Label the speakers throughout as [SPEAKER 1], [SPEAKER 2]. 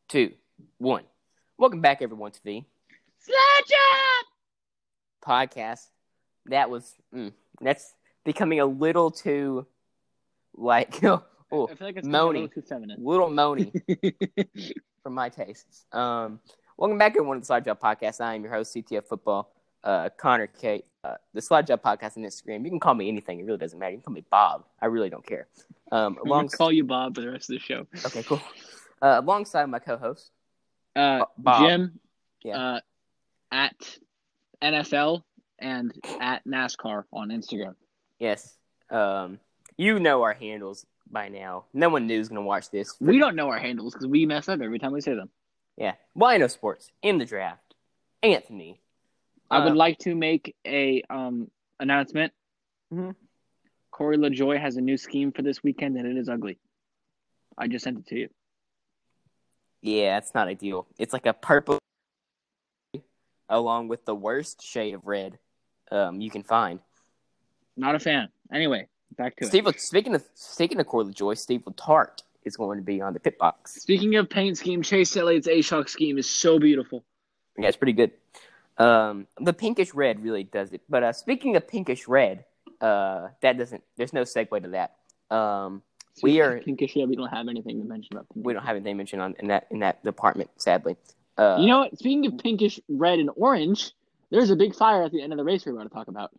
[SPEAKER 1] 2, 1. Welcome back, everyone, to the
[SPEAKER 2] Sledge Up
[SPEAKER 1] podcast. That's becoming a little too, like,
[SPEAKER 2] I feel like it's a little too feminine.
[SPEAKER 1] little moany for my tastes. Welcome back, everyone, to the Slide Job Podcast. I am your host, CTF Football, Connor K. The Slide Job Podcast on Instagram. You can call me anything. It really doesn't matter. You can call me Bob. I really don't care.
[SPEAKER 2] I'm going to call you Bob for the rest of the show.
[SPEAKER 1] Okay, cool. Alongside my co-host, Bob.
[SPEAKER 2] Jim,
[SPEAKER 1] Yeah.
[SPEAKER 2] at NFL and at NASCAR on Instagram.
[SPEAKER 1] Yes. You know our handles by now. No one new is going to watch this.
[SPEAKER 2] We don't know our handles because we mess up every time we say them.
[SPEAKER 1] Yeah. Wino Sports in the draft. Anthony.
[SPEAKER 2] I would like to make a announcement.
[SPEAKER 1] Mhm.
[SPEAKER 2] Corey LaJoy has a new scheme for this weekend, and it is ugly. I just sent it to you.
[SPEAKER 1] Yeah, it's not ideal. It's like a purple along with the worst shade of red you can find.
[SPEAKER 2] Not a fan. Anyway, back to it.
[SPEAKER 1] Speaking of Corey LaJoy, Steve Letarte is going to be on the pit box.
[SPEAKER 2] Speaking of paint scheme, Chase Elliott's A-Shock scheme is so beautiful.
[SPEAKER 1] Yeah, it's pretty good. The pinkish red really does it. But speaking of pinkish red, there's no segue to that.
[SPEAKER 2] Pinkish red. We don't have anything to mention about pinkish.
[SPEAKER 1] We don't have anything mentioned in that department, sadly.
[SPEAKER 2] You know what? Speaking of pinkish red and orange, there's a big fire at the end of the race we're about to talk about.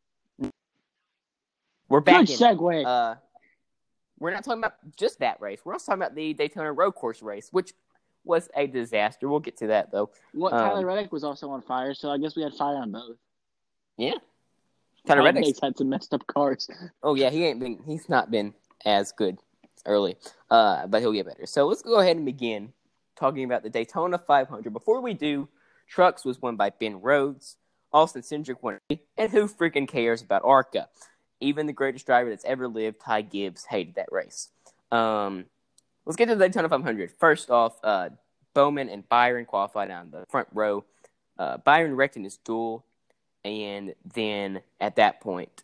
[SPEAKER 1] We're back.
[SPEAKER 2] Good segue.
[SPEAKER 1] We're not talking about just that race. We're also talking about the Daytona Road Course race, which was a disaster. We'll get to that though.
[SPEAKER 2] Well, Tyler Reddick was also on fire, so I guess we had fire on both.
[SPEAKER 1] Yeah. Tyler Reddick's
[SPEAKER 2] had some messed up cars.
[SPEAKER 1] Oh yeah, he's not been as good early. But he'll get better. So let's go ahead and begin talking about the Daytona 500. Before we do, Trucks was won by Ben Rhodes. Austin Cindric won, and who freaking cares about ARCA? Even the greatest driver that's ever lived, Ty Gibbs, hated that race. Let's get to the Daytona 500. First off, Bowman and Byron qualified on the front row. Byron wrecked in his duel, and then at that point,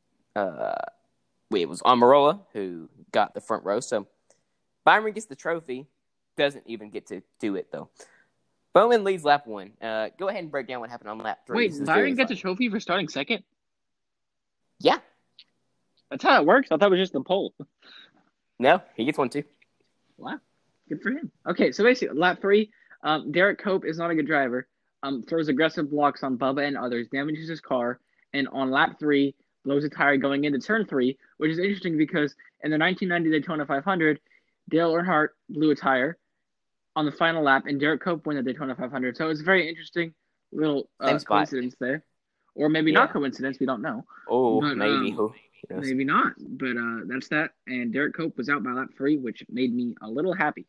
[SPEAKER 1] it was Almirola who got the front row. So Byron gets the trophy, doesn't even get to do it, though. Bowman leads lap 1. Go ahead and break down what happened on lap 3.
[SPEAKER 2] Wait, Byron gets a trophy for starting second?
[SPEAKER 1] Yeah.
[SPEAKER 2] That's how it works? I thought it was just the pole.
[SPEAKER 1] No, he gets one too.
[SPEAKER 2] Wow. Good for him. Okay, so basically, lap 3, Derek Cope is not a good driver. Throws aggressive blocks on Bubba and others, damages his car, and on lap 3, blows a tire going into turn 3, which is interesting because in the 1990 Daytona 500, Dale Earnhardt blew a tire on the final lap, and Derek Cope won the Daytona 500. So it's a very interesting little coincidence there. Or maybe not coincidence, we don't know.
[SPEAKER 1] Oh, but, maybe.
[SPEAKER 2] Maybe not, but that's that. And Derek Cope was out by lap 3, which made me a little happy.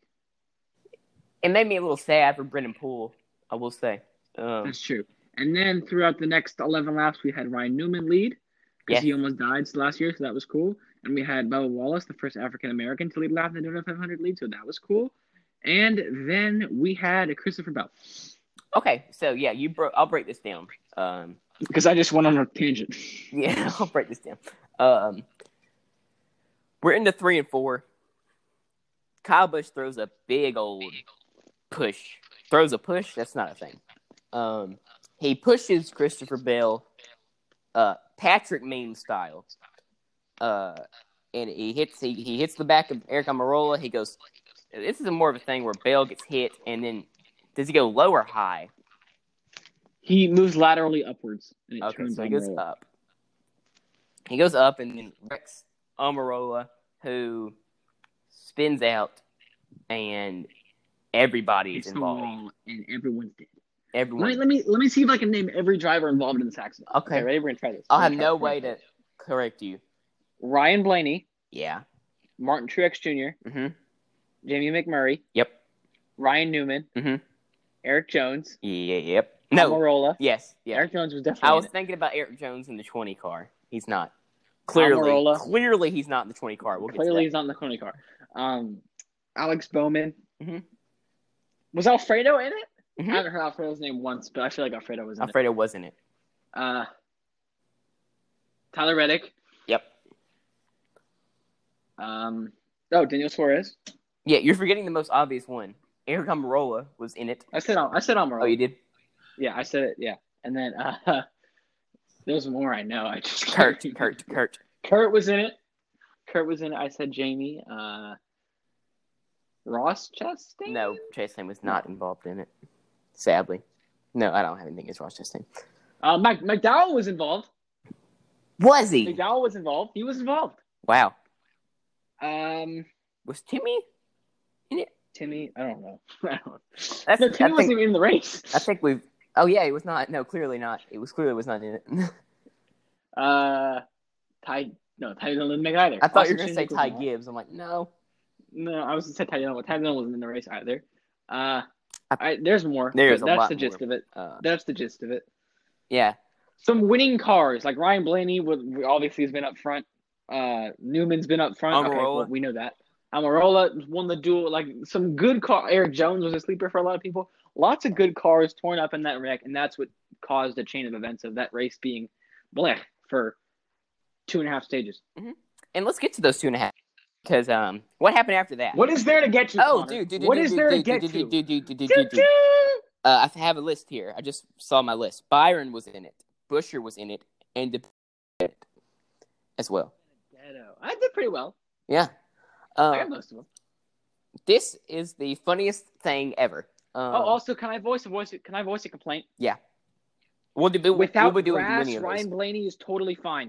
[SPEAKER 1] It made me a little sad for Brendan Poole, I will say.
[SPEAKER 2] That's true. And then throughout the next 11 laps, we had Ryan Newman lead because he almost died last year, so that was cool. And we had Bubba Wallace, the first African-American to lead lap in the Daytona 500 lead, so that was cool. And then we had Christopher Bell.
[SPEAKER 1] Okay, so yeah, I'll break this down.
[SPEAKER 2] Because I just went on a tangent.
[SPEAKER 1] Yeah, I'll break this down. We're into 3 and 4. Kyle Busch throws a big old push. Throws a push? That's not a thing. He pushes Christopher Bell, Patrick Meme style. And he hits the back of Eric Almirola. He goes, this is more of a thing where Bell gets hit, and then does he go low or high?
[SPEAKER 2] He moves laterally upwards. And
[SPEAKER 1] so he goes up. He goes up and then wrecks Almirola, who spins out, and everybody is involved.
[SPEAKER 2] And everyone's dead.
[SPEAKER 1] Everyone.
[SPEAKER 2] Let me see if I can name every driver involved in this accident.
[SPEAKER 1] Okay,
[SPEAKER 2] ready? We're gonna try this.
[SPEAKER 1] I'll have no way to correct you.
[SPEAKER 2] Ryan Blaney.
[SPEAKER 1] Yeah.
[SPEAKER 2] Martin Truex Jr.
[SPEAKER 1] Mm-hmm.
[SPEAKER 2] Jamie McMurray.
[SPEAKER 1] Yep.
[SPEAKER 2] Ryan Newman.
[SPEAKER 1] Mm-hmm.
[SPEAKER 2] Eric Jones.
[SPEAKER 1] Yep. No.
[SPEAKER 2] Almirola.
[SPEAKER 1] Yes. Yeah.
[SPEAKER 2] Eric Jones was definitely.
[SPEAKER 1] I was thinking about Eric Jones in the 20 car. He's not. Clearly, he's not in the 20 car.
[SPEAKER 2] Clearly, he's not in the 20 car. Alex Bowman.
[SPEAKER 1] Mm-hmm.
[SPEAKER 2] Was Alfredo in it?
[SPEAKER 1] Mm-hmm.
[SPEAKER 2] I haven't heard Alfredo's name once, but I feel like Alfredo was in it.
[SPEAKER 1] Alfredo was in it.
[SPEAKER 2] Tyler Reddick.
[SPEAKER 1] Yep.
[SPEAKER 2] Daniel Suarez.
[SPEAKER 1] Yeah, you're forgetting the most obvious one. Eric Almirola was in it.
[SPEAKER 2] I said Almirola.
[SPEAKER 1] Oh, you did?
[SPEAKER 2] Yeah, I said it. Yeah, and then there's more I know. I just
[SPEAKER 1] Kurt.
[SPEAKER 2] Kurt was in it. I said Jamie. Ross Chastain?
[SPEAKER 1] No, Chastain was not involved in it. Sadly. No, I don't have anything against Ross Chastain.
[SPEAKER 2] McDowell was involved.
[SPEAKER 1] Was he?
[SPEAKER 2] McDowell was involved. He was involved.
[SPEAKER 1] Wow.
[SPEAKER 2] Was
[SPEAKER 1] Timmy in it?
[SPEAKER 2] Timmy? I don't know. Timmy wasn't even in the race.
[SPEAKER 1] I think we've... Oh, yeah, he was not. No, clearly not. It was not in it.
[SPEAKER 2] Ty Dillon didn't make it either.
[SPEAKER 1] I thought you were going to say Ty Gibbs. I'm like, no.
[SPEAKER 2] No, I was going to say Ty Dillon. Ty Dillon wasn't in the race either. There's more.
[SPEAKER 1] There's a lot
[SPEAKER 2] That's the gist of it. That's the gist of it.
[SPEAKER 1] Yeah.
[SPEAKER 2] Some winning cars, like Ryan Blaney, obviously has been up front. Newman's been up front. Okay, well, we know that. Almirola won the duel. Like some good car. Eric Jones was a sleeper for a lot of people. Lots of good cars torn up in that wreck, and that's what caused the chain of events of that race being blech for 2.5 stages.
[SPEAKER 1] Mm-hmm. And let's get to those 2.5. Because what happened after that?
[SPEAKER 2] What is there to get to?
[SPEAKER 1] Oh,
[SPEAKER 2] Connor?
[SPEAKER 1] dude.
[SPEAKER 2] What is there to get to?
[SPEAKER 1] I have a list here. I just saw my list. Byron was in it. Buescher was in it. And as well.
[SPEAKER 2] I did pretty well.
[SPEAKER 1] Yeah.
[SPEAKER 2] I got most of them.
[SPEAKER 1] This is the funniest thing ever.
[SPEAKER 2] Also, can I voice a complaint?
[SPEAKER 1] Yeah.
[SPEAKER 2] Without grass, Ryan Blaney is totally fine.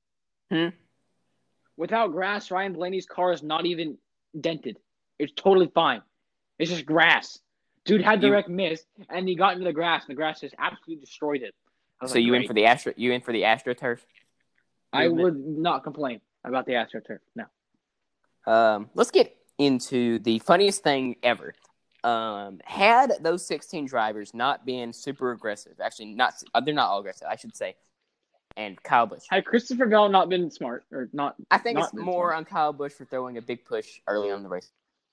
[SPEAKER 2] Without grass, Ryan Blaney's car is not even dented. It's totally fine. It's just grass. Dude had the wreck missed, and he got into the grass, and the grass just absolutely destroyed it.
[SPEAKER 1] So you in for the AstroTurf?
[SPEAKER 2] I would not complain about the AstroTurf. No.
[SPEAKER 1] Let's get into the funniest thing ever. Had those 16 drivers not been super aggressive, actually they're not all aggressive, I should say, and Kyle Busch.
[SPEAKER 2] Had Christopher Bell not been smart or not?
[SPEAKER 1] I think it's more on Kyle Busch for throwing a big push early on in the race.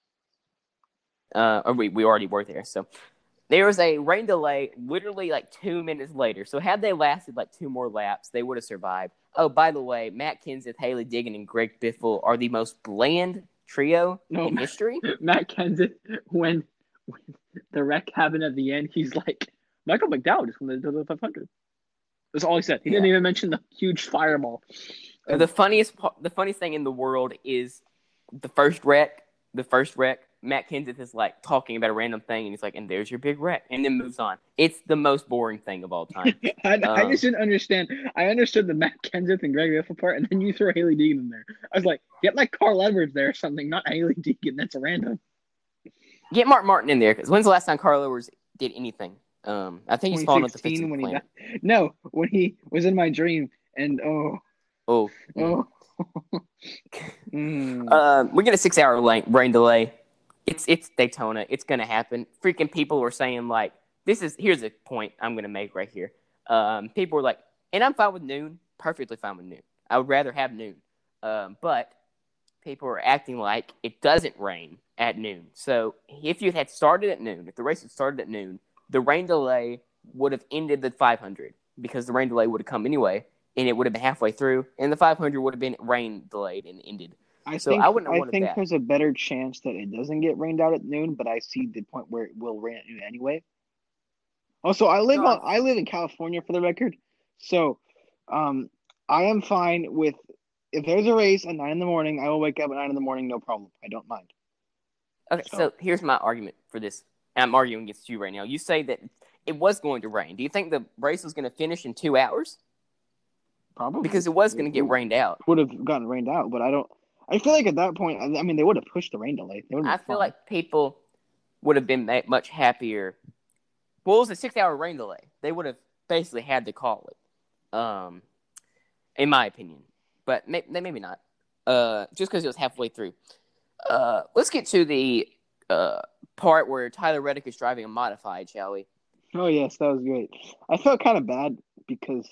[SPEAKER 1] Or we already were there, so there was a rain delay literally like 2 minutes later. So had they lasted like 2 more laps, they would have survived. Oh, by the way, Matt Kenseth, Hailie Deegan, and Greg Biffle are the most bland trio in history.
[SPEAKER 2] Matt Kenseth, when the wreck happened at the end, he's like, Michael McDowell just won the 500. That's all he said. He didn't even mention the huge fireball.
[SPEAKER 1] The funniest thing in the world is the first wreck. Matt Kenseth is like talking about a random thing, and he's like, "And there's your big wreck," and then moves on. It's the most boring thing of all time.
[SPEAKER 2] I just didn't understand. I understood the Matt Kenseth and Greg Biffle part, and then you throw Hailie Deegan in there. I was like, get like Carl Edwards there or something, not Hailie Deegan. That's random.
[SPEAKER 1] Get Mark Martin in there, because when's the last time Carl Edwards did anything? I think he's fallen off the face of the planet.
[SPEAKER 2] When he was in my dream, and
[SPEAKER 1] we're getting a 6-hour rain delay. It's Daytona. It's gonna happen. Freaking people were saying like, here's a point I'm gonna make right here. People were like, and I'm fine with noon, perfectly fine with noon. I would rather have noon. But people were acting like it doesn't rain at noon. So if you had started at noon, if the race had started at noon, the rain delay would have ended the 500 because the rain delay would have come anyway, and it would have been halfway through, and the 500 would have been rain delayed and ended.
[SPEAKER 2] I think there's a better chance that it doesn't get rained out at noon, but I see the point where it will rain at noon anyway. Also, I live in California for the record, so I am fine with if there's a race at 9 a.m, I will wake up at 9 a.m, no problem. I don't mind.
[SPEAKER 1] Okay, so here's my argument for this. I'm arguing against you right now. You say that it was going to rain. Do you think the race was going to finish in 2 hours?
[SPEAKER 2] Probably.
[SPEAKER 1] Because it was going to get rained out.
[SPEAKER 2] Would have gotten rained out, but I feel like at that point, I mean, they would have pushed the rain delay.
[SPEAKER 1] I feel like people would have been much happier. Well, it was a 6-hour rain delay. They would have basically had to call it, in my opinion. But maybe not, just because it was halfway through. Let's get to the part where Tyler Reddick is driving a modified, shall we?
[SPEAKER 2] Oh, yes, that was great. I felt kind of bad because,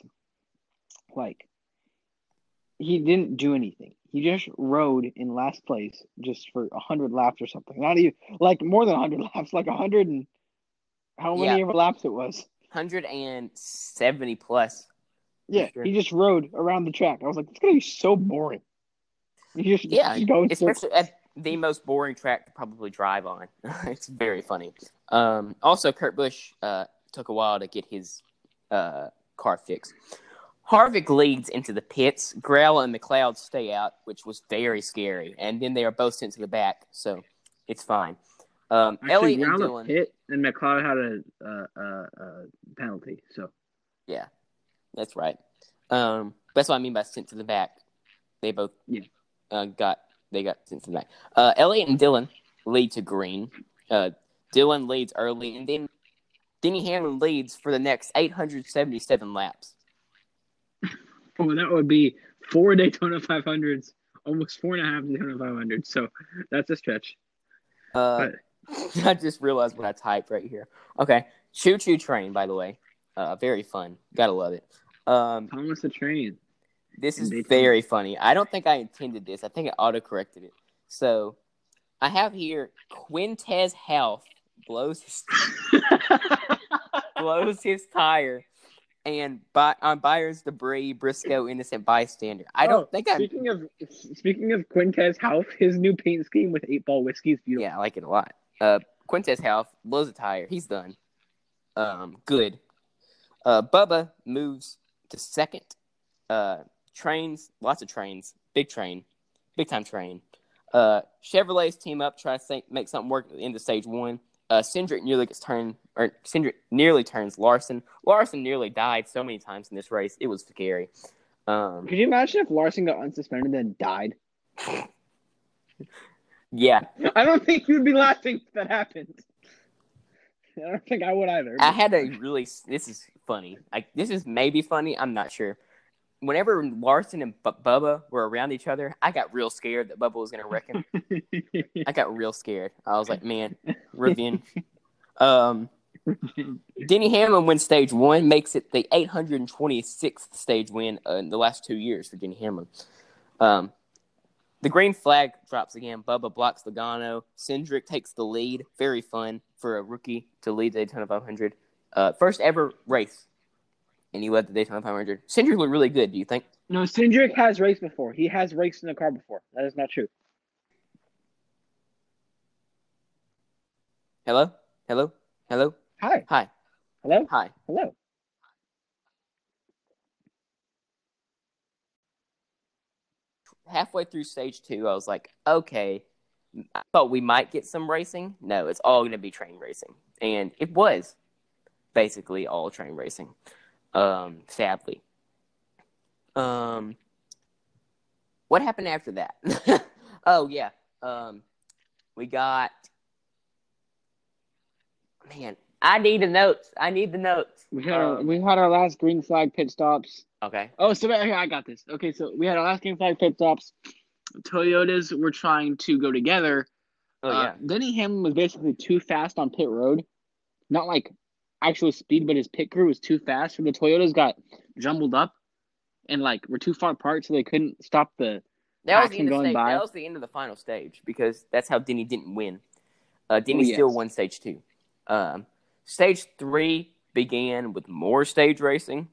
[SPEAKER 2] he didn't do anything. He just rode in last place just for 100 laps or something. Not even, more than 100 laps, 100 and how many laps it was?
[SPEAKER 1] 170 plus.
[SPEAKER 2] Yeah, sure. He just rode around the track. I was like, it's going to be so boring.
[SPEAKER 1] Especially the most boring track to probably drive on. It's very funny. Also, Kurt Busch took a while to get his car fixed. Harvick leads into the pits. Grella and McLeod stay out, which was very scary. And then they are both sent to the back, so it's fine.
[SPEAKER 2] Actually,
[SPEAKER 1] Elliott and
[SPEAKER 2] Grella
[SPEAKER 1] Dillon.
[SPEAKER 2] pit and McLeod had a penalty. So
[SPEAKER 1] Yeah, that's right. That's what I mean by sent to the back. They both got sent to the back. Elliott and Dillon lead to green. Dillon leads early, and then Denny Hamlin leads for the next 877 laps.
[SPEAKER 2] well, that would be 4 Daytona 500s, almost 4.5 Daytona 500s. So that's a stretch.
[SPEAKER 1] I just realized what I typed right here. Okay, Choo Choo Train, by the way, very fun. Gotta love it.
[SPEAKER 2] Thomas the Train.
[SPEAKER 1] This is very funny. I don't think I intended this. I think I auto-corrected it. So, I have here Quintez Half blows his tire, and on Byers debris, Briscoe innocent bystander. I don't think I'm.
[SPEAKER 2] Speaking of Quintez Half, his new paint scheme with 8-ball whiskey is beautiful.
[SPEAKER 1] Yeah, I like it a lot. Quintez Half blows a tire. He's done. Good. Bubba moves to second. Trains, lots of trains, big time train. Chevrolet's team up, try to make something work into stage one. Cindric nearly turns Larson. Larson nearly died so many times in this race. It was scary.
[SPEAKER 2] Could you imagine if Larson got unsuspended and then died?
[SPEAKER 1] Yeah.
[SPEAKER 2] I don't think you would be laughing if that happened. I don't think I would either.
[SPEAKER 1] I had a this is funny. This is maybe funny. I'm not sure. Whenever Larson and Bubba were around each other, I got real scared that Bubba was going to wreck him. I got real scared. I was like, man, revenge. Denny Hamlin wins stage one, makes it the 826th stage win in the last 2 years for Denny Hamlin. The green flag drops again. Bubba blocks Logano. Cindric takes the lead. Very fun for a rookie to lead the Daytona 500. First ever race. And he led the Daytona 500. Cindric looked really good, do you think?
[SPEAKER 2] No, Cindric has raced before. He has raced in a car before. That is not true.
[SPEAKER 1] Hello? Hello? Hello?
[SPEAKER 2] Hi.
[SPEAKER 1] Hi.
[SPEAKER 2] Hello?
[SPEAKER 1] Hi.
[SPEAKER 2] Hello.
[SPEAKER 1] Halfway through stage two, I was like, okay, I thought we might get some racing. No, it's all going to be train racing. And it was basically all train racing. Sadly. What happened after that? Oh yeah. We got. Man, I need the notes.
[SPEAKER 2] We had our last green flag pit stops.
[SPEAKER 1] Okay.
[SPEAKER 2] Oh, so I got this. Okay, so we had our last green flag pit stops. Toyotas were trying to go together.
[SPEAKER 1] Oh yeah.
[SPEAKER 2] Denny Hamlin was basically too fast on pit road. Not like actual speed, but his pit crew was too fast. So the Toyotas got jumbled up and were too far apart, so they couldn't stop the action going by.
[SPEAKER 1] That was the end of the final stage because that's how Denny didn't win. Denny still won stage two. Stage three began with more train racing.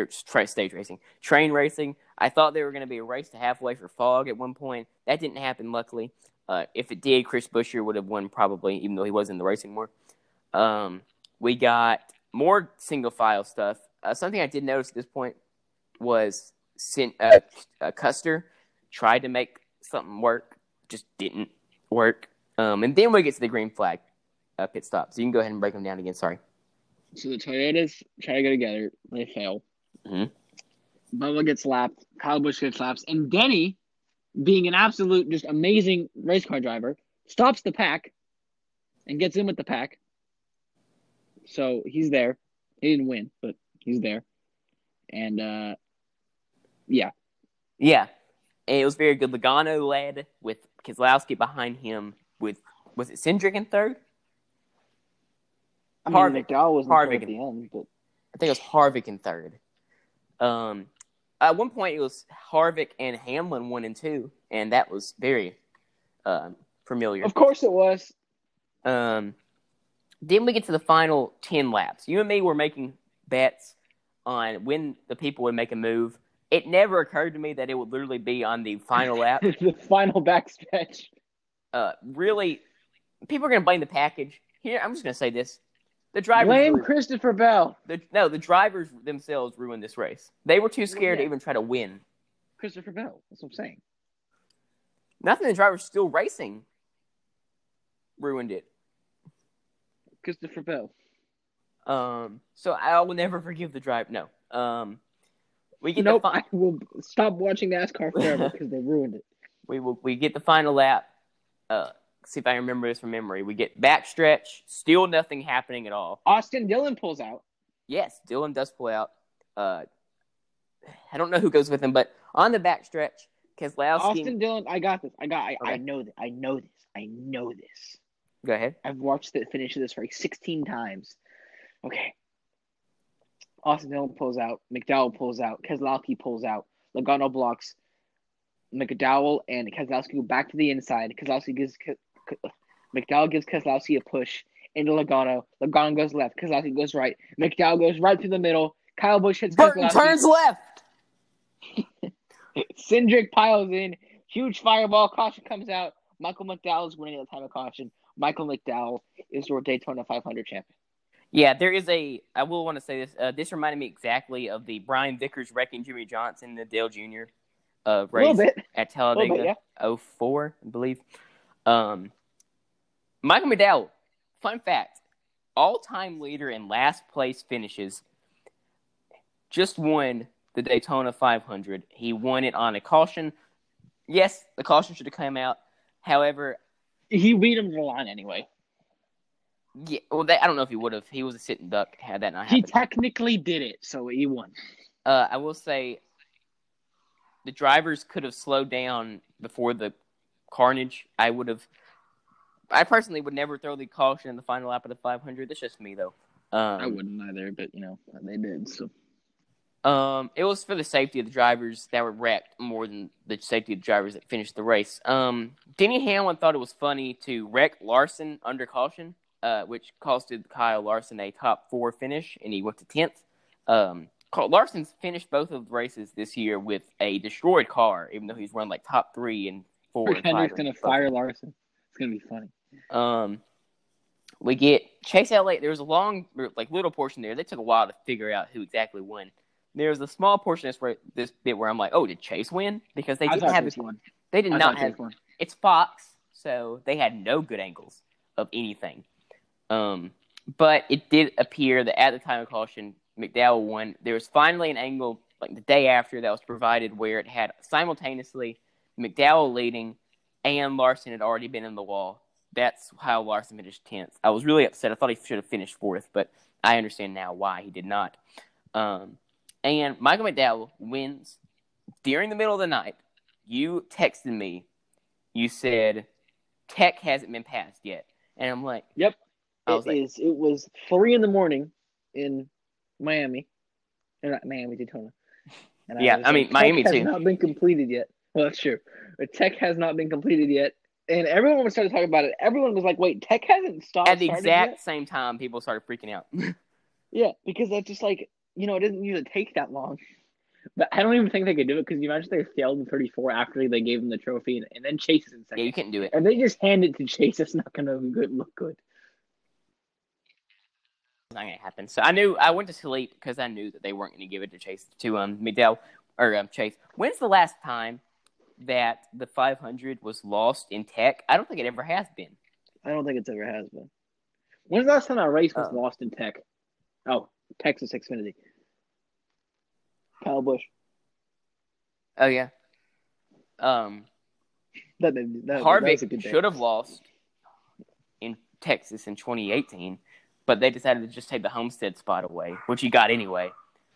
[SPEAKER 1] I thought there were going to be a race to halfway for fog at one point. That didn't happen, luckily. If it did, Chris Buescher would have won probably, even though he wasn't in the race anymore. We got more single file stuff. Something I did notice at this point was Custer tried to make something work, just didn't work. And then we get to the green flag pit stop. So you can go ahead and break them down again. Sorry.
[SPEAKER 2] So the Toyotas try to go together. They fail.
[SPEAKER 1] Mm-hmm.
[SPEAKER 2] Bubba gets lapped. Kyle Busch gets lapped. And Denny, being an absolute just amazing race car driver, stops the pack and gets in with the pack. So he's there. He didn't win, but he's there. And, yeah.
[SPEAKER 1] Yeah. And it was very good. Logano led with Keselowski behind him with, was it Cindric in third?
[SPEAKER 2] McDowell was at the end, but
[SPEAKER 1] I think it was Harvick in third. At one point, it was Harvick and Hamlin 1 and 2, and that was very familiar.
[SPEAKER 2] Of course it was.
[SPEAKER 1] Then we get to the final 10 laps. You and me were making bets on when the people would make a move. It never occurred to me that it would literally be on the final lap.
[SPEAKER 2] The final backstretch.
[SPEAKER 1] really, people are going to blame the package. Here, I'm just going to say this. The drivers
[SPEAKER 2] Blame Christopher Bell.
[SPEAKER 1] the drivers themselves ruined this race. They were too scared to even try to win.
[SPEAKER 2] Christopher Bell. That's what I'm saying.
[SPEAKER 1] Nothing the drivers still racing ruined it.
[SPEAKER 2] Christopher Bell.
[SPEAKER 1] So I will never forgive the drive. No. We get
[SPEAKER 2] I will stop watching NASCAR forever because they ruined it.
[SPEAKER 1] We get the final lap. See if I remember this from memory. We get backstretch. Still nothing happening at all.
[SPEAKER 2] Austin Dillon pulls out.
[SPEAKER 1] Yes, Dillon does pull out. I don't know who goes with him, but on the backstretch, Keselowski.
[SPEAKER 2] Austin Dillon, I got this.
[SPEAKER 1] Okay.
[SPEAKER 2] I know this.
[SPEAKER 1] Go ahead.
[SPEAKER 2] I've watched the finish of this race 16 times. Okay. Austin Dillon pulls out. McDowell pulls out. Keselowski pulls out. Logano blocks. McDowell and Keselowski go back to the inside. McDowell gives Keselowski a push into Logano. Logano goes left. Keselowski goes right. McDowell goes right through the middle. Kyle Busch hits
[SPEAKER 1] Burton
[SPEAKER 2] Keselowski.
[SPEAKER 1] turns left.
[SPEAKER 2] Cindric piles in. Huge fireball. Caution comes out. Michael McDowell is winning at the time of caution. Michael McDowell is your Daytona 500 champion.
[SPEAKER 1] Yeah, there is I will want to say this. This reminded me exactly of the Brian Vickers wrecking Jimmy Johnson, the Dale Jr. Race at Talladega 04, I believe. Michael McDowell, fun fact, all-time leader in last place finishes, just won the Daytona 500. He won it on a caution. Yes, the caution should have come out. However,
[SPEAKER 2] he beat him to the line anyway.
[SPEAKER 1] Yeah, well, I don't know if he would have. He was a sitting duck had that not happened.
[SPEAKER 2] He technically did it, so he won.
[SPEAKER 1] I will say the drivers could have slowed down before the carnage. I personally would never throw the caution in the final lap of the 500. That's just me, though.
[SPEAKER 2] I wouldn't either, but, they did, so.
[SPEAKER 1] It was for the safety of the drivers that were wrecked more than the safety of the drivers that finished the race. Denny Hamlin thought it was funny to wreck Larson under caution, which costed Kyle Larson a top 4 finish, and he went to 10th. Larson's finished both of the races this year with a destroyed car, even though he's run like top 3 and 4 and 5.
[SPEAKER 2] Hendrick's going to fire Larson. It's going to be funny.
[SPEAKER 1] We get Chase Elliott. There was a long, little portion there. They took a while to figure out who exactly won. There was a small portion of this bit where I'm like, oh, did Chase win? Because they didn't have one. They did not have one. It's Fox, so they had no good angles of anything. But it did appear that at the time of caution, McDowell won. There was finally an angle like the day after that was provided where it had simultaneously McDowell leading and Larson had already been in the wall. That's how Larson finished 10th. I was really upset. I thought he should have finished 4th, but I understand now why he did not. And Michael McDowell wins during the middle of the night. You texted me. You said, Tech hasn't been passed yet. And I'm like,
[SPEAKER 2] yep. It was 3 a.m. in Miami. Or not Miami, Daytona. And
[SPEAKER 1] Miami too.
[SPEAKER 2] Tech has not been completed yet. Well, that's true. But Tech has not been completed yet. And everyone was started talking about it. Everyone was like, wait, Tech hasn't stopped.
[SPEAKER 1] At the exact same time, people started freaking out.
[SPEAKER 2] Yeah, because that's just like, it doesn't usually take that long. But I don't even think they could do it because you imagine they failed in 34 after they gave him the trophy and then Chase is in second.
[SPEAKER 1] Yeah, you can't do it.
[SPEAKER 2] And they just hand it to Chase. It's not going to look good.
[SPEAKER 1] It's not going to happen. So I went to sleep because I knew that they weren't going to give it to McDowell or Chase. When's the last time that the 500 was lost in Tech? I don't think it ever has been.
[SPEAKER 2] I don't think it's ever has been. When's the last time a race was lost in Tech? Oh, Texas Xfinity. Kyle Busch.
[SPEAKER 1] Oh, yeah. Harvick should have lost in Texas in 2018, but they decided to just take the Homestead spot away, which he got anyway.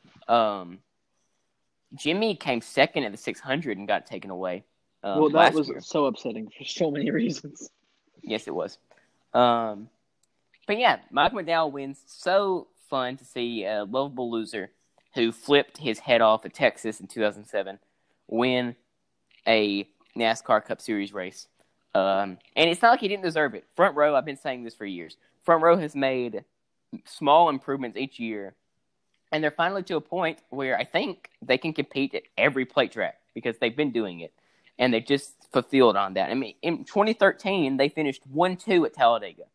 [SPEAKER 1] Jimmy came second at the 600 and got taken away.
[SPEAKER 2] That was so upsetting for so many reasons.
[SPEAKER 1] Yes, it was. But yeah, Michael McDowell wins. So fun to see a lovable loser who flipped his head off at Texas in 2007 win a NASCAR Cup Series race. And it's not like he didn't deserve it. Front Row, I've been saying this for years. Front Row has made small improvements each year. And they're finally to a point where I think they can compete at every plate track because they've been doing it. and they just fulfilled on that. I mean, in 2013, they finished 1-2 at Talladega.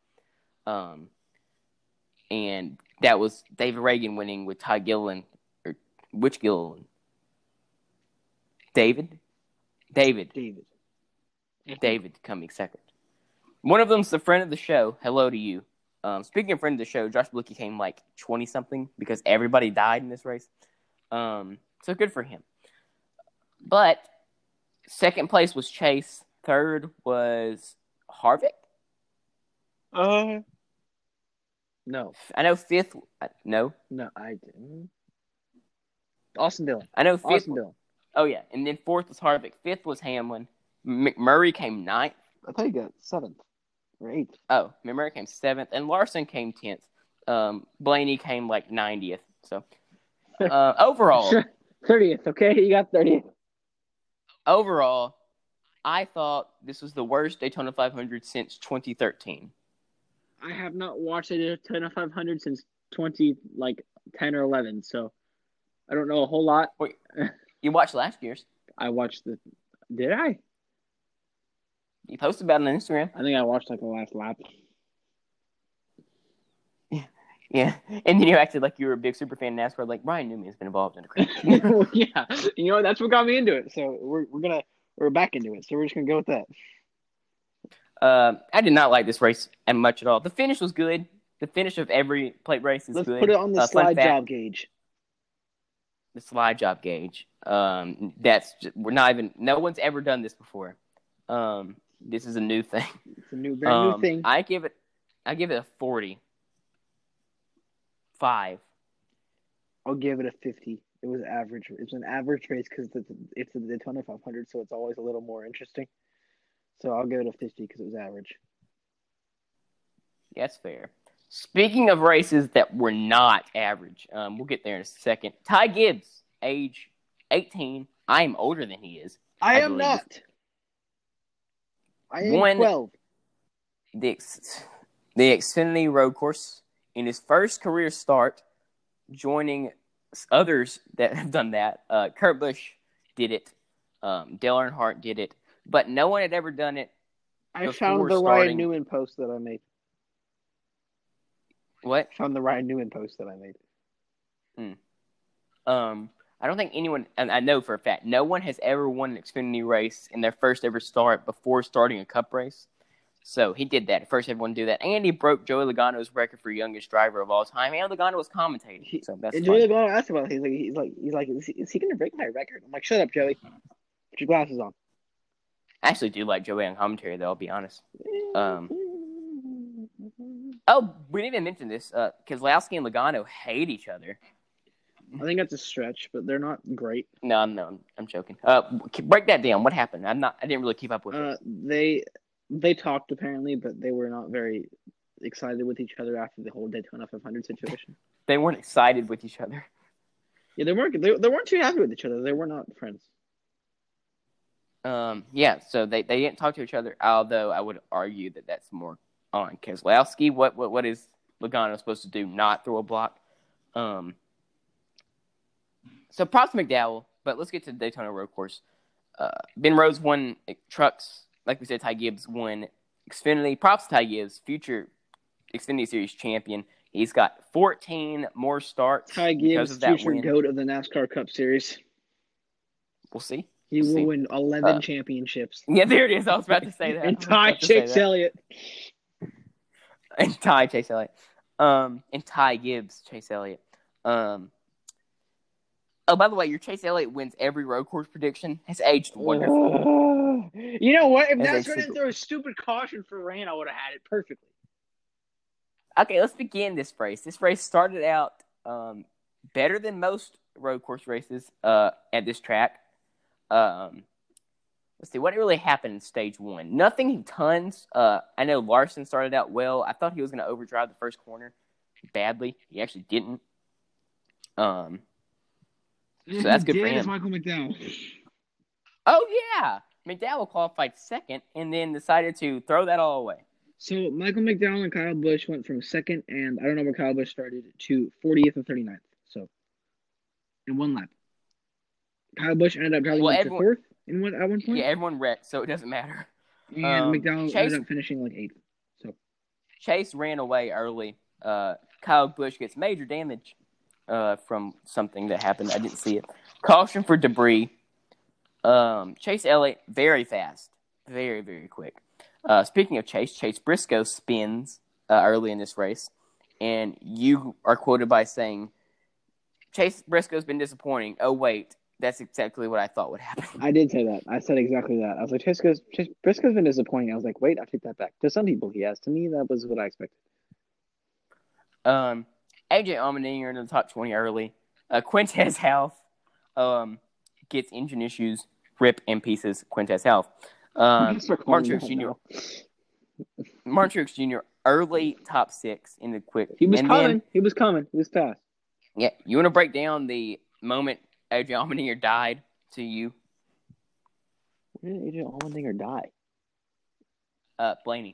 [SPEAKER 1] And that was David Ragan winning with Ty Gilliland, or which Gilliland? David coming second. One of them's the friend of the show. Hello to you. Speaking of friend of the show, Josh Bilicki came like 20-something because everybody died in this race. So good for him. But second place was Chase. Third was Harvick.
[SPEAKER 2] No.
[SPEAKER 1] I know fifth. No,
[SPEAKER 2] I didn't. Austin Dillon.
[SPEAKER 1] I know fifth.
[SPEAKER 2] Austin Dillon.
[SPEAKER 1] Oh yeah, and then fourth was Harvick. Fifth was Hamlin. McMurray came ninth.
[SPEAKER 2] I thought he got 7th or 8th.
[SPEAKER 1] Oh, McMurray came 7th, and Larson came 10th. Blaney came like 90th. So overall,
[SPEAKER 2] 30th. Okay, you got 30th.
[SPEAKER 1] Overall, I thought this was the worst Daytona 500 since 2013.
[SPEAKER 2] I have not watched a Daytona 500 since 10 or 11, so I don't know a whole lot.
[SPEAKER 1] Wait, you watched last year's?
[SPEAKER 2] I watched Did I?
[SPEAKER 1] You posted about it on Instagram.
[SPEAKER 2] I think I watched like the last lap.
[SPEAKER 1] Yeah. And then you acted like you were a big super fan of NASCAR, like Ryan Newman's been involved in a crash.
[SPEAKER 2] Yeah, that's what got me into it. So we're back into it. So we're just gonna go with that.
[SPEAKER 1] I did not like this race much at all. The finish was good. The finish of every plate race is good.
[SPEAKER 2] Let's put it on the slide job gauge.
[SPEAKER 1] The slide job gauge. No one's ever done this before. This is a new thing.
[SPEAKER 2] It's a brand new thing.
[SPEAKER 1] I give it a 40. 5.
[SPEAKER 2] I'll give it a 50. It was average. It was an average race because it's a Daytona 500, so it's always a little more interesting. So I'll give it a 50 because it was average.
[SPEAKER 1] That's fair. Speaking of races that were not average, we'll get there in a second. Ty Gibbs, age 18. I am older than he is.
[SPEAKER 2] I am not. I am 12.
[SPEAKER 1] The Xfinity Road Course. In his first career start, joining others that have done that, Kurt Busch did it, Dale Earnhardt did it, but no one had ever done it.
[SPEAKER 2] I found the Ryan Newman post that I made.
[SPEAKER 1] What?
[SPEAKER 2] I found the Ryan Newman post that I made.
[SPEAKER 1] I don't think anyone, and I know for a fact, no one has ever won an Xfinity race in their first ever start before starting a Cup race. So he did that. First, everyone do that, and he broke Joey Logano's record for youngest driver of all time. And Logano was commentating, so that's.
[SPEAKER 2] Joey Logano asked about it. He's like, is he going to break my record? I'm like, shut up, Joey. Put your glasses on.
[SPEAKER 1] I actually do like Joey on commentary, though. I'll be honest. Oh, we didn't even mention this. Keselowski and Logano hate each other.
[SPEAKER 2] I think that's a stretch, but they're not great.
[SPEAKER 1] No, I'm joking. Break that down. What happened? I didn't really keep up with it.
[SPEAKER 2] They talked apparently, but they were not very excited with each other after the whole Daytona 500 situation.
[SPEAKER 1] They weren't excited with each other.
[SPEAKER 2] Yeah, they weren't. They weren't too happy with each other. They were not friends.
[SPEAKER 1] Yeah. So they didn't talk to each other. Although I would argue that that's more on Keselowski. What is Logano supposed to do? Not throw a block. So props to McDowell, but let's get to the Daytona Road Course. Ben Rhodes won trucks. Like we said, Ty Gibbs won Xfinity. Props to Ty Gibbs, future Xfinity Series champion. He's got 14 more starts.
[SPEAKER 2] Ty Gibbs, future GOAT of the NASCAR Cup Series.
[SPEAKER 1] We'll see.
[SPEAKER 2] He will win 11 championships.
[SPEAKER 1] Yeah, there it is. I was about to say that.
[SPEAKER 2] And Ty Chase Elliott.
[SPEAKER 1] And Ty Chase Elliott. And Ty Gibbs, Chase Elliott. Oh, by the way, your Chase Elliott wins every road course prediction. Has aged wonderful.
[SPEAKER 2] You know what? If NASCAR didn't throw a stupid caution for rain, I would have had it perfectly.
[SPEAKER 1] Okay, let's begin this race. This race started out better than most road course races at this track. Let's see, what really happened in stage 1? Nothing tons. I know Larson started out well. I thought he was going to overdrive the first corner badly. He actually didn't. So that's good for him.
[SPEAKER 2] Michael McDowell.
[SPEAKER 1] Oh, yeah. McDowell qualified second and then decided to throw that all away.
[SPEAKER 2] So Michael McDowell and Kyle Busch went from second, and I don't know where Kyle Busch started, to 40th and 39th. So in one lap. Kyle Busch ended up driving to fourth, at one
[SPEAKER 1] Yeah,
[SPEAKER 2] point.
[SPEAKER 1] everyone wrecked, so it doesn't matter.
[SPEAKER 2] And McDowell ended
[SPEAKER 1] Chase
[SPEAKER 2] up finishing like eighth. So
[SPEAKER 1] Chase ran away early. Kyle Busch gets major damage from something that happened. I didn't see it. Caution for debris. Chase Elliott, very fast. Very, very quick. Speaking of Chase Briscoe spins early in this race. And you are quoted by saying, Chase Briscoe's been disappointing. Oh, wait. That's exactly what I thought would happen.
[SPEAKER 2] I did say that. I said exactly that. I was like, Chase Briscoe's been disappointing. I was like, wait, I take that back. To some people, he has. To me, that was what I expected.
[SPEAKER 1] AJ Allmendinger in the top 20 early. Quintez Half gets engine issues. Rip in pieces. Quintez Half. Martin Truex Jr. early top 6 in the quick.
[SPEAKER 2] He was coming. He was fast.
[SPEAKER 1] Yeah. You want to break down the moment AJ Allmendinger died to you?
[SPEAKER 2] When did AJ Allmendinger die?
[SPEAKER 1] Blaney.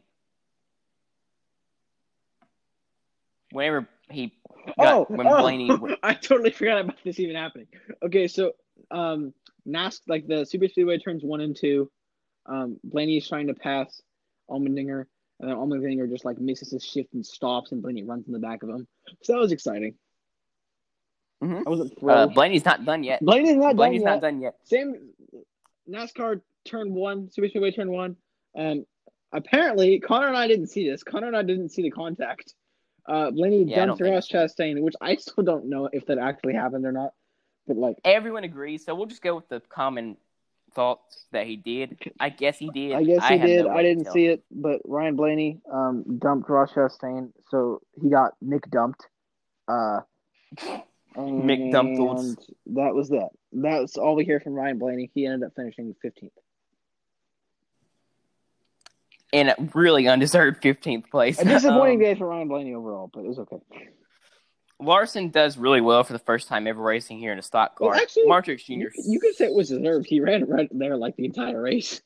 [SPEAKER 1] Whenever he got, Blaney.
[SPEAKER 2] I totally forgot about this even happening. Okay, so like the Super Speedway turns 1 and 2. Blaney is trying to pass Allmendinger, and then Allmendinger just like misses his shift and stops, and Blaney runs in the back of him. So that was exciting.
[SPEAKER 1] Mm-hmm. I wasn't thrilled. Blaney's not done yet.
[SPEAKER 2] Blaney's not done yet. Same NASCAR turn 1, Super Speedway turn 1. Apparently, Connor and I didn't see this. Connor and I didn't see the contact. Blaney dumped Ross Chastain, which I still don't know if that actually happened or not. But like
[SPEAKER 1] everyone agrees, so we'll just go with the common thoughts that he did. I guess he did.
[SPEAKER 2] I did. I didn't see it, but Ryan Blaney dumped Ross Chastain, so he got Mick dumped.
[SPEAKER 1] Mick dumped.
[SPEAKER 2] That was that. That's all we hear from Ryan Blaney. He ended up finishing 15th.
[SPEAKER 1] In a really undeserved 15th place.
[SPEAKER 2] A disappointing day for Ryan Blaney overall, but it was okay.
[SPEAKER 1] Larson does really well for the first time ever racing here in a stock car.
[SPEAKER 2] Well, actually,
[SPEAKER 1] Martin Truex Jr.
[SPEAKER 2] You could say it was deserved. He ran right there like the entire race.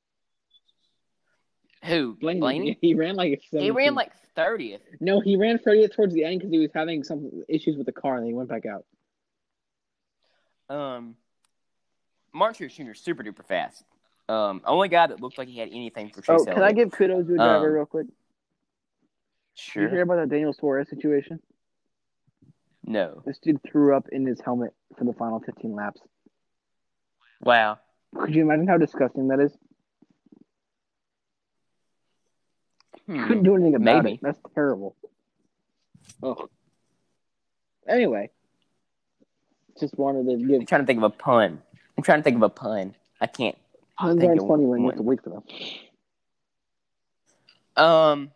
[SPEAKER 1] Who? Blaney?
[SPEAKER 2] He ran like 17th.
[SPEAKER 1] He ran like 30th.
[SPEAKER 2] No, he ran 30th towards the end because he was having some issues with the car, and he went back out.
[SPEAKER 1] Martin Truex Jr. super duper fast. Only guy that looked like he had anything for Chase Elliott.
[SPEAKER 2] Can I give kudos to a driver real quick?
[SPEAKER 1] Sure.
[SPEAKER 2] Did you hear about that Daniel Suarez situation?
[SPEAKER 1] No.
[SPEAKER 2] This dude threw up in his helmet for the final 15 laps.
[SPEAKER 1] Wow.
[SPEAKER 2] Could you imagine how disgusting that is? Couldn't do anything about it. That's terrible. Oh. Anyway. Just wanted to give...
[SPEAKER 1] I'm trying to think of a pun. I can't.
[SPEAKER 2] Puns aren't funny when you have to wait for
[SPEAKER 1] them.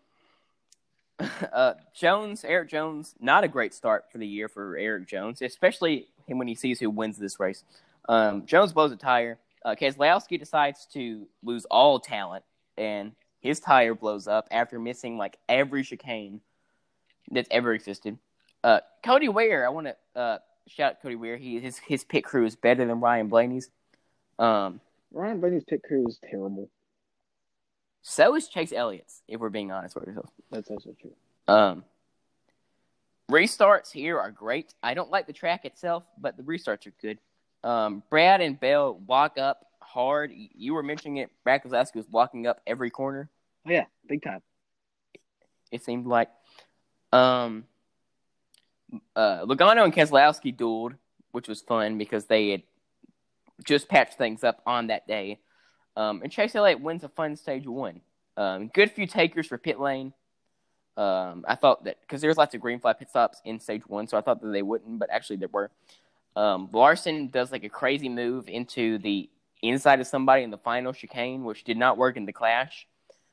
[SPEAKER 1] Eric Jones, not a great start for the year for Eric Jones, especially when he sees who wins this race. Jones blows a tire. Keselowski decides to lose all talent, and his tire blows up after missing like every chicane that's ever existed. Cody Ware, I want to shout out Cody Ware. His pit crew is better than Ryan Blaney's.
[SPEAKER 2] Ryan Blaney's pit crew is terrible.
[SPEAKER 1] So is Chase Elliott's, if we're being honest with ourselves.
[SPEAKER 2] That's also true.
[SPEAKER 1] Restarts here are great. I don't like the track itself, but the restarts are good. Brad and Bell walk up hard. You were mentioning it. Brad Keselowski was walking up every corner.
[SPEAKER 2] Oh, yeah, big time.
[SPEAKER 1] It seemed like. Logano and Keselowski dueled, which was fun because they had just patched things up on that day. And Chase Elliott wins a fun stage 1. Good few takers for pit lane. I thought that because there's lots of green flag pit stops in stage 1, so I thought that they wouldn't, but actually there were. Larson does like a crazy move into the inside of somebody in the final chicane, which did not work in the clash.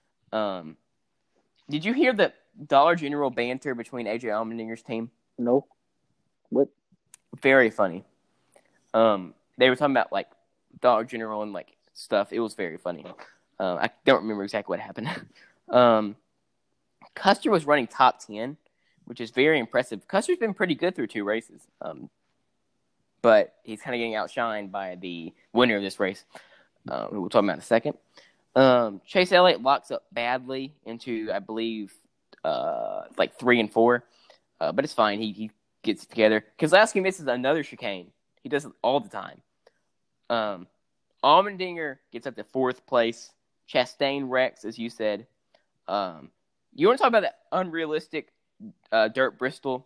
[SPEAKER 1] Did you hear the Dollar General banter between AJ Allmendinger's team?
[SPEAKER 2] No. What?
[SPEAKER 1] Very funny. They were talking about like Dollar General and like stuff. It was very funny. I don't remember exactly what happened. Custer was running top 10, which is very impressive. Custer's been pretty good through 2 races. But he's kind of getting outshined by the winner of this race, who we'll talk about in a second. Chase Elliott locks up badly into, I believe, like 3 and 4. But it's fine. He gets it together. Keselowski misses another chicane. He does it all the time. Allmendinger gets up to 4th place. Chastain wrecks, as you said. You want to talk about that unrealistic Dirt Bristol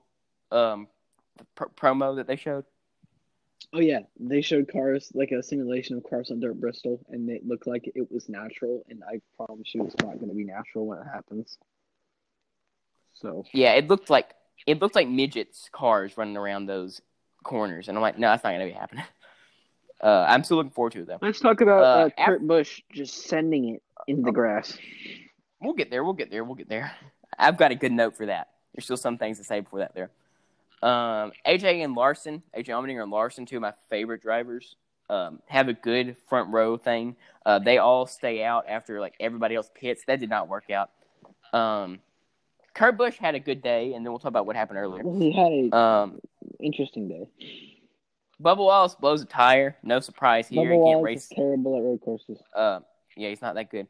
[SPEAKER 1] promo that they showed?
[SPEAKER 2] Oh yeah, they showed cars, like a simulation of cars on Dirt Bristol, and it looked like it was natural. And I promise you, it's not going to be natural when it happens. So
[SPEAKER 1] yeah, it looked like midgets cars running around those corners, and I'm like, no, that's not going to be happening. I'm still looking forward to it though.
[SPEAKER 2] let's talk about Kurt Busch just sending it in the grass.
[SPEAKER 1] We'll get there. I've got a good note for that. There's still some things to say before that there. AJ Allmendinger and Larson, two of my favorite drivers, have a good front row thing. They all stay out after like everybody else pits. That did not work out. Kurt Busch had a good day, and then we'll talk about what happened earlier.
[SPEAKER 2] He had a interesting day.
[SPEAKER 1] Bubba Wallace blows a tire. No surprise here.
[SPEAKER 2] Bubba Wallace is terrible at road courses.
[SPEAKER 1] Yeah, he's not that good.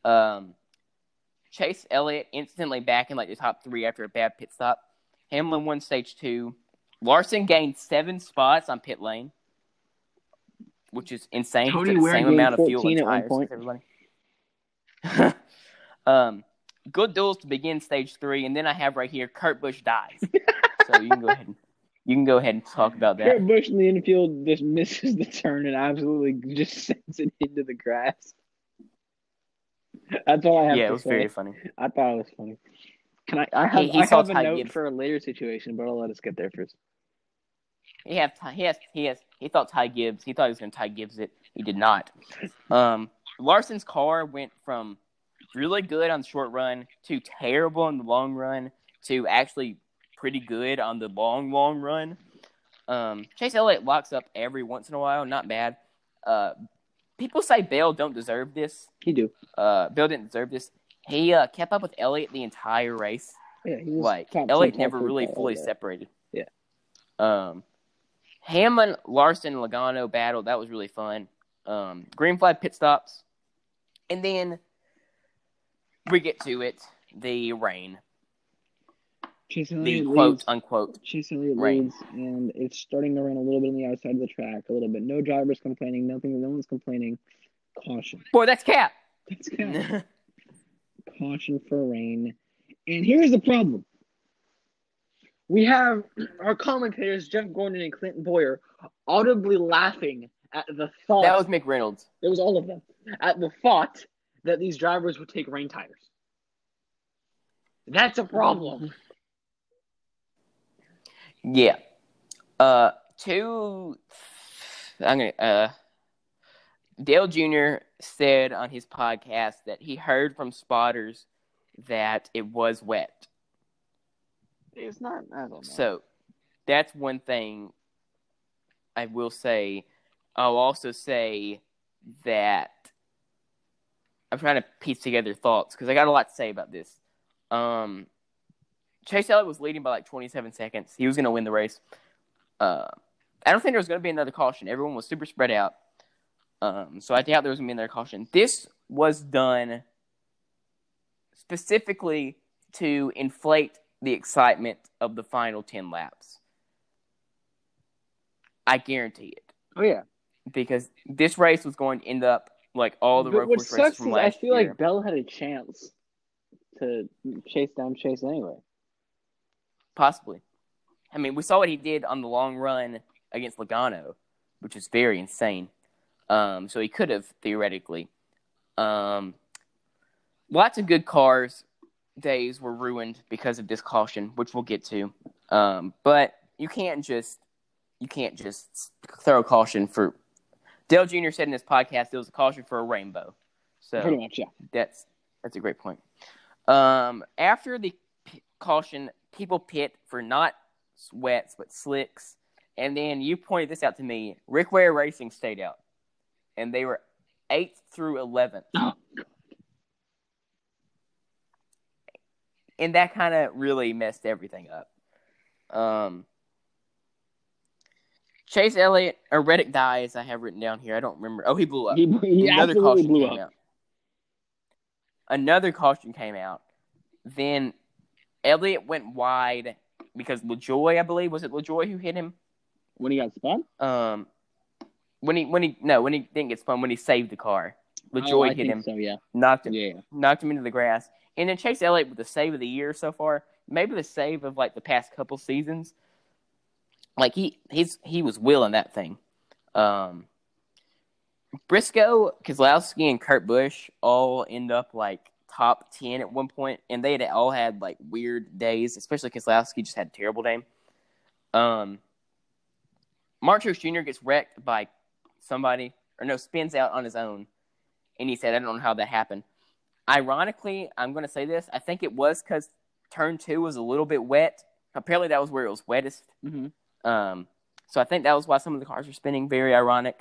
[SPEAKER 1] Chase Elliott instantly back in like the top 3 after a bad pit stop. Hamlin won stage 2. Larson gained 7 spots on pit lane, which is insane.
[SPEAKER 2] Tony
[SPEAKER 1] he took the same amount of fuel and tires as everybody. Good duels to begin stage 3, and then I have right here Kurt Busch dies. So you can go ahead and talk about that.
[SPEAKER 2] Kurt Busch in the infield just misses the turn and absolutely just sends it into the grass. That's all I have to say.
[SPEAKER 1] Yeah, it was very funny.
[SPEAKER 2] I thought it was funny. I have a note for a later situation, but I'll let us get there first.
[SPEAKER 1] He thought Ty Gibbs. He thought he was going to Ty Gibbs it. He did not. Larson's car went from really good on the short run to terrible on the long run to actually pretty good on the long run. Chase Elliott locks up every once in a while. Not bad. People say Bell don't deserve this.
[SPEAKER 2] He do.
[SPEAKER 1] Bell didn't deserve this. He kept up with Elliott the entire race.
[SPEAKER 2] Yeah, he was
[SPEAKER 1] like Elliott never really fully separated.
[SPEAKER 2] Yeah.
[SPEAKER 1] Hamlin, Larson, and Logano battle. That was really fun. Green flag pit stops. And then we get to it. The rain.
[SPEAKER 2] Chase Elliott
[SPEAKER 1] the quote unquote
[SPEAKER 2] Chase Elliott leads, and it's starting to rain a little bit on the outside of the track. A little bit. No drivers complaining. Nothing. No one's complaining. Caution.
[SPEAKER 1] Boy, that's Cap.
[SPEAKER 2] That's Cap. Caution for rain. And here's the problem. We have our commentators, Jeff Gordon and Clinton Boyer, audibly laughing at the thought.
[SPEAKER 1] That was Mick Reynolds.
[SPEAKER 2] It was all of them. At the thought that these drivers would take rain tires. That's a problem.
[SPEAKER 1] Yeah. Dale Jr. said on his podcast that he heard from spotters that it was wet.
[SPEAKER 2] It's not. I don't know.
[SPEAKER 1] So that's one thing I will say. I'll also say that I'm trying to piece together thoughts because I got a lot to say about this. Chase Elliott was leading by like 27 seconds. He was going to win the race. I don't think there was going to be another caution. Everyone was super spread out. So I doubt there was going to be another caution. This was done specifically to inflate the excitement of the final 10 laps. I guarantee it.
[SPEAKER 2] Oh, yeah.
[SPEAKER 1] Because this race was going to end up like all the road course races from last year.
[SPEAKER 2] I feel like Bell had a chance to chase down Chase anyway.
[SPEAKER 1] Possibly. I mean, we saw what he did on the long run against Logano, which is very insane. So he could have, theoretically. Lots of good cars days were ruined because of this caution, which we'll get to. But you can't just throw a caution for. Dale Jr. said in his podcast it was a caution for a rainbow. So
[SPEAKER 2] pretty much, yeah.
[SPEAKER 1] That's a great point. After the caution, people pit for not wets but slicks, and then you pointed this out to me. Rick Ware Racing stayed out, and they were 8th through 11th.
[SPEAKER 2] Oh.
[SPEAKER 1] And that kind of really messed everything up. Chase Elliott, or Reddick dies, I have written down here. I don't remember. Oh, he blew up.
[SPEAKER 2] He absolutely blew up.
[SPEAKER 1] Another caution came out. Then Elliott went wide because LaJoy, I believe, was it LaJoy who hit him?
[SPEAKER 2] When he got spun?
[SPEAKER 1] when he didn't get spun, when he saved the car. LaJoy
[SPEAKER 2] I
[SPEAKER 1] hit
[SPEAKER 2] think
[SPEAKER 1] him,
[SPEAKER 2] so, yeah.
[SPEAKER 1] knocked him,
[SPEAKER 2] Yeah.
[SPEAKER 1] knocked him into the grass. And then Chase Elliott with the save of the year so far, maybe the save of like the past couple seasons. Like he was willing that thing. Briscoe, Keselowski, and Kurt Busch all end up like top 10 at one point, and they had all had like weird days, especially Keselowski just had a terrible day. Mark Truex Jr. gets wrecked by somebody, spins out on his own, and he said, I don't know how that happened. Ironically, I'm going to say this, I think it was because turn 2 was a little bit wet. Apparently that was where it was wettest.
[SPEAKER 2] Mm-hmm.
[SPEAKER 1] So I think that was why some of the cars were spinning. Very ironic.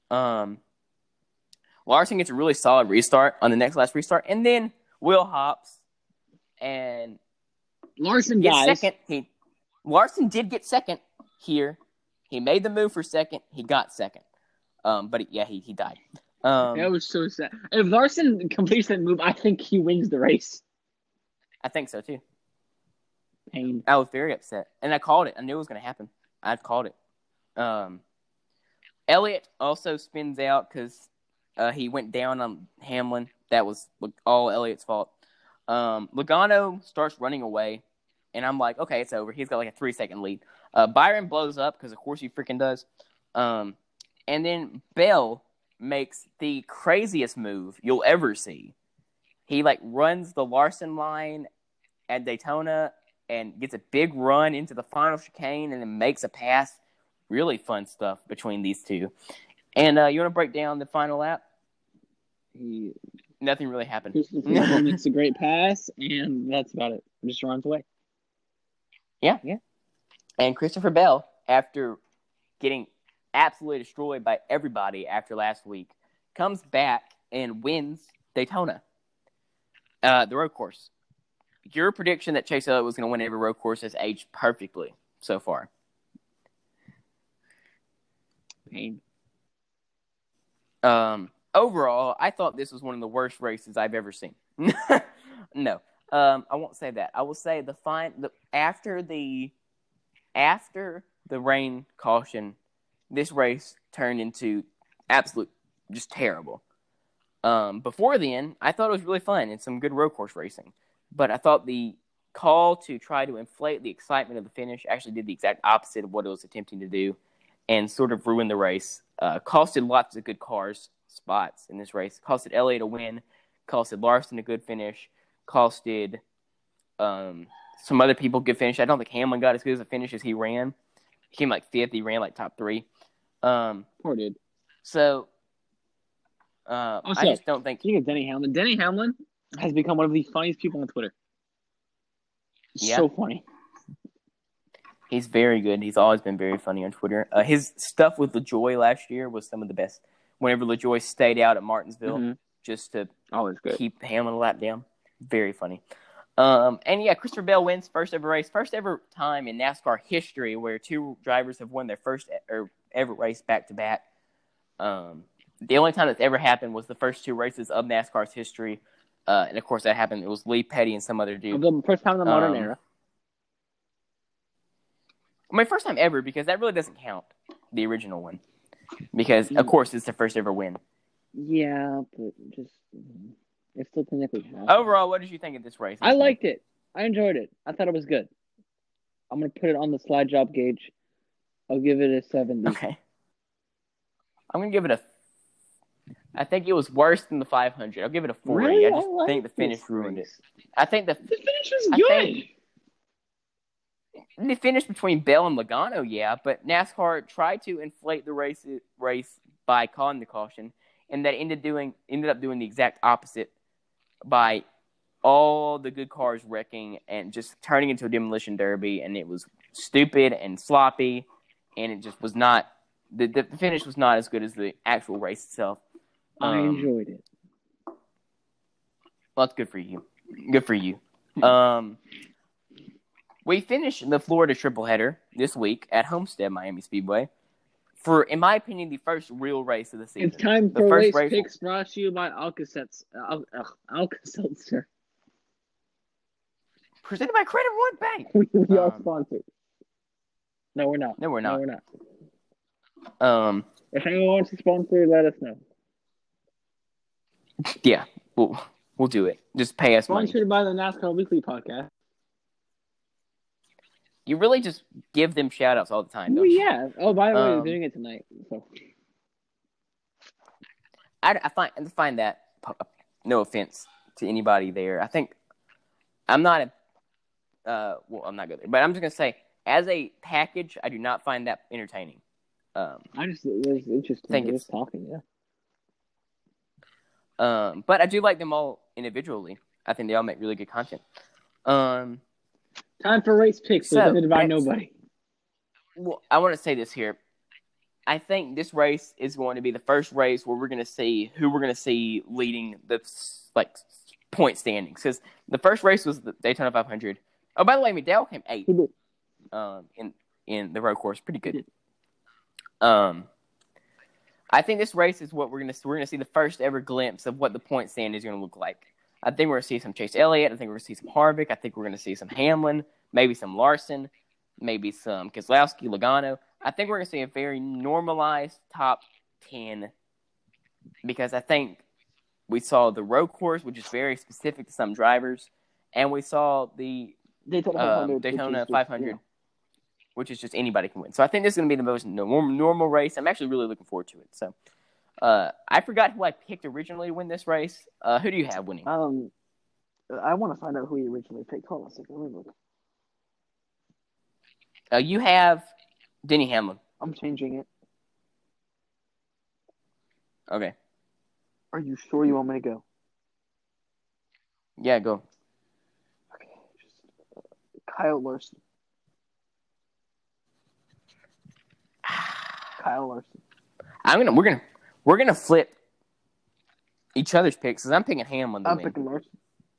[SPEAKER 1] Larson gets a really solid restart on the next last restart, and then Will hops and
[SPEAKER 2] Larson
[SPEAKER 1] gets
[SPEAKER 2] dies.
[SPEAKER 1] second. Larson did get second here. He made the move for second. He got second. But he died.
[SPEAKER 2] That was so sad. If Larson completes that move, I think he wins the race.
[SPEAKER 1] I think so too.
[SPEAKER 2] Pain.
[SPEAKER 1] I was very upset, and I called it. I knew it was going to happen. I called it. Elliott also spins out because he went down on Hamlin. That was all Elliott's fault. Logano starts running away, and I'm like, okay, it's over. He's got like a 3-second lead. Byron blows up because, of course, he freaking does. And then Bell makes the craziest move you'll ever see. He runs the Larson line at Daytona and gets a big run into the final chicane and then makes a pass. Really fun stuff between these two. And you want to break down the final lap? Nothing really happened.
[SPEAKER 2] He makes a great pass, and that's about it. Just runs away.
[SPEAKER 1] Yeah. And Christopher Bell, after getting absolutely destroyed by everybody after last week, comes back and wins Daytona, the road course. Your prediction that Chase Elliott was going to win every road course has aged perfectly so far.
[SPEAKER 2] Pain.
[SPEAKER 1] Overall, I thought this was one of the worst races I've ever seen. No, I won't say that. I will say after the rain caution, this race turned into absolute just terrible. Before then, I thought it was really fun and some good road course racing. But I thought the call to try to inflate the excitement of the finish actually did the exact opposite of what it was attempting to do and sort of ruined the race. Costed lots of good cars spots in this race. Costed Elliott a win. Costed Larson a good finish. Costed some other people good finish. I don't think Hamlin got as good as a finish as he ran. He came fifth. He ran top 3.
[SPEAKER 2] Poor dude.
[SPEAKER 1] So, I just don't think...
[SPEAKER 2] Speaking of Denny Hamlin has become one of the funniest people on Twitter. So funny.
[SPEAKER 1] He's very good. He's always been very funny on Twitter. His stuff with LaJoy last year was some of the best. Whenever LaJoy stayed out at Martinsville just to keep Hamlin a lap down. Very funny. Christopher Bell wins first ever race. First ever time in NASCAR history where two drivers have won their first ever race back-to-back. The only time that's ever happened was the first 2 races of NASCAR's history. And, of course, that happened. It was Lee Petty and some other dude.
[SPEAKER 2] The first time in the modern era.
[SPEAKER 1] First time ever, because that really doesn't count, the original one. Because, of course, it's the first ever win.
[SPEAKER 2] Yeah, but just... It's still technically happened.
[SPEAKER 1] Overall, what did you think of this race?
[SPEAKER 2] I liked it. I enjoyed it. I thought it was good. I'm going to put it on the slide job gauge. I'll give it a 70.
[SPEAKER 1] Okay. I'm going to give it I think it was worse than the 500. I'll give it a 40.
[SPEAKER 2] Really?
[SPEAKER 1] I just think the finish ruined it. I think the
[SPEAKER 2] finish was good.
[SPEAKER 1] The finish between Bell and Logano, yeah, but NASCAR tried to inflate the race by calling the caution, and that ended up doing the exact opposite by all the good cars wrecking and just turning into a demolition derby, and it was stupid and sloppy, and it just was not the finish was not as good as the actual race itself.
[SPEAKER 2] I enjoyed it.
[SPEAKER 1] Well, that's good for you. Good for you. We finished the Florida tripleheader this week at Homestead Miami Speedway for, in my opinion, the first real race of the season.
[SPEAKER 2] It's time for race picks brought to you by Alka-Seltzer.
[SPEAKER 1] Presented by Credit One Bank.
[SPEAKER 2] We are sponsored. No, we're not.
[SPEAKER 1] No, we're not.
[SPEAKER 2] No, we're not. If anyone wants to sponsor, let us know.
[SPEAKER 1] Yeah, we'll do it. Just pay us money.
[SPEAKER 2] Sponsored by the NASCAR Weekly podcast.
[SPEAKER 1] You really just give them shout outs all the time, don't
[SPEAKER 2] Well,
[SPEAKER 1] you?
[SPEAKER 2] yeah. Oh, by the way, we're doing it tonight. So
[SPEAKER 1] I find that, no offense to anybody there. I think I'm not I'm not good, but I'm just gonna say, as a package, I do not find that entertaining.
[SPEAKER 2] it was interesting.
[SPEAKER 1] Think
[SPEAKER 2] I was
[SPEAKER 1] it's
[SPEAKER 2] talking, yeah.
[SPEAKER 1] but I do like them all individually. I think they all make really good content.
[SPEAKER 2] Time for race picks, presented by nobody.
[SPEAKER 1] Well, I want to say this here. I think this race is going to be the first race where we're going to see who we're going to see leading the point standings. Because the first race was the Daytona 500. Oh, by the way, McDowell came 8th in the road course. Pretty good. I think this race is what we're going to see the first ever glimpse of what the point stand is going to look like. I think we're going to see some Chase Elliott. I think we're going to see some Harvick. I think we're going to see some Hamlin, maybe some Larson, maybe some Keselowski, Logano. I think we're going to see a very normalized top 10 because I think we saw the road course, which is very specific to some drivers, and we saw the Daytona 500, which is just anybody can win. So I think this is going to be the most normal race. I'm actually really looking forward to it. So I forgot who I picked originally to win this race. Who do you have winning?
[SPEAKER 2] I want to find out who you originally picked. Hold on a second. Let me look.
[SPEAKER 1] You have Denny Hamlin.
[SPEAKER 2] I'm changing it.
[SPEAKER 1] Okay.
[SPEAKER 2] Are you sure you want me to go?
[SPEAKER 1] Yeah, go.
[SPEAKER 2] Okay. Kyle Larson. Kyle Larson.
[SPEAKER 1] We're gonna flip each other's picks because I'm picking Hamlin to win.
[SPEAKER 2] I'm picking Larson.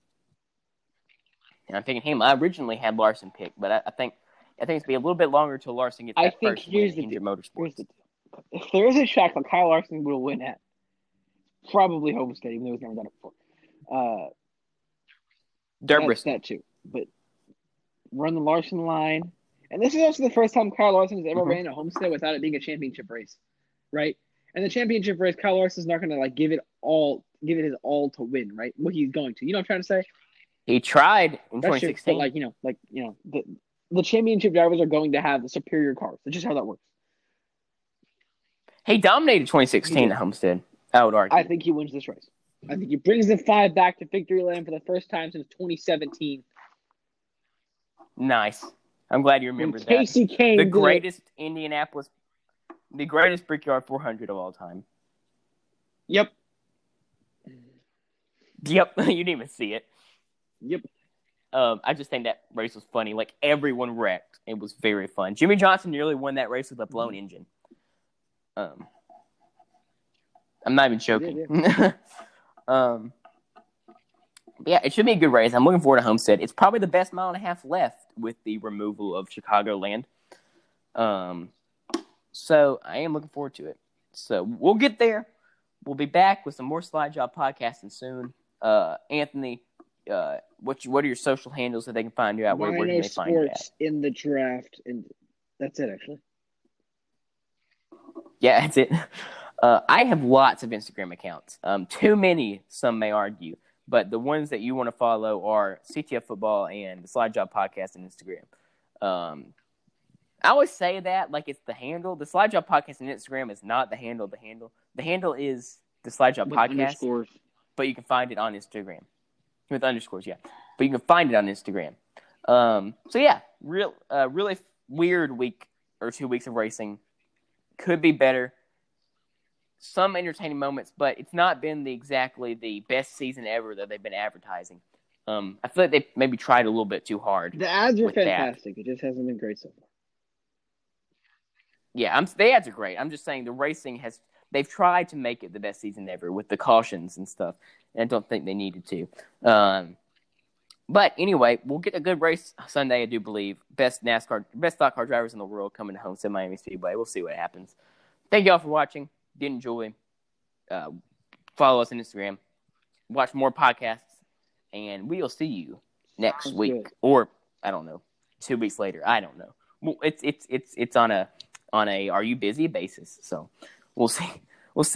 [SPEAKER 1] And I'm picking Hamlin. I originally had Larson picked, but I think it's gonna be a little bit longer till Larson gets that first win in Hendrick Motorsports.
[SPEAKER 2] If there is a track that Kyle Larson will win at, probably Homestead, even though he's never done it before.
[SPEAKER 1] Debris.
[SPEAKER 2] That too. But run the Larson line. And this is also the first time Kyle Larson has ever ran a Homestead without it being a championship race. Right? And the championship race, Kyle Larson's not gonna give it his all to win, right? What he's going to. You know what I'm trying to say?
[SPEAKER 1] He tried in 2016.
[SPEAKER 2] But the championship drivers are going to have superior cars. That's just how that works.
[SPEAKER 1] He dominated 2016 at Homestead, I would argue.
[SPEAKER 2] I think he wins this race. I think he brings the 5 back to victory lane for the first time since 2017.
[SPEAKER 1] Nice. I'm glad you remembered that.
[SPEAKER 2] Casey Kane,
[SPEAKER 1] the greatest Brickyard 400 of all time.
[SPEAKER 2] Yep.
[SPEAKER 1] You didn't even see it.
[SPEAKER 2] Yep.
[SPEAKER 1] I just think that race was funny. Like, everyone wrecked. It was very fun. Jimmy Johnson nearly won that race with a blown engine. I'm not even joking. Yeah, it should be a good race. I'm looking forward to Homestead. It's probably the best mile and a half left with the removal of Chicagoland. So I am looking forward to it. So we'll get there. We'll be back with some more Slide Job podcasting soon. Anthony, what are your social handles so they can find you out? Where can they find you at?
[SPEAKER 2] In the draft, and that's it, actually.
[SPEAKER 1] Yeah, that's it. I have lots of Instagram accounts. Too many, some may argue. But the ones that you want to follow are CTF Football and the Slide Job Podcast on Instagram. I always say that like it's the handle. The Slide Job Podcast on Instagram is not the handle. The handle is the Slide Job Podcast.
[SPEAKER 2] Underscores.
[SPEAKER 1] But you can find it on Instagram. With underscores, yeah. But you can find it on Instagram. So yeah, really weird week or 2 weeks of racing. Could be better. Some entertaining moments, but it's not been exactly the best season ever that they've been advertising. I feel like they maybe tried a little bit too hard.
[SPEAKER 2] The ads are fantastic. It just hasn't been great so far.
[SPEAKER 1] Yeah, the ads are great. I'm just saying the racing they've tried to make it the best season ever with the cautions and stuff, and I don't think they needed to. But anyway, we'll get a good race Sunday, I do believe. Best stock car drivers in the world coming to Homestead Miami Speedway. We'll see what happens. Thank y'all for watching. Did enjoy. Follow us on Instagram. Watch more podcasts. And we'll see you next week. Good. Or, I don't know, 2 weeks later. I don't know. Well, it's on a are you busy basis. So We'll see.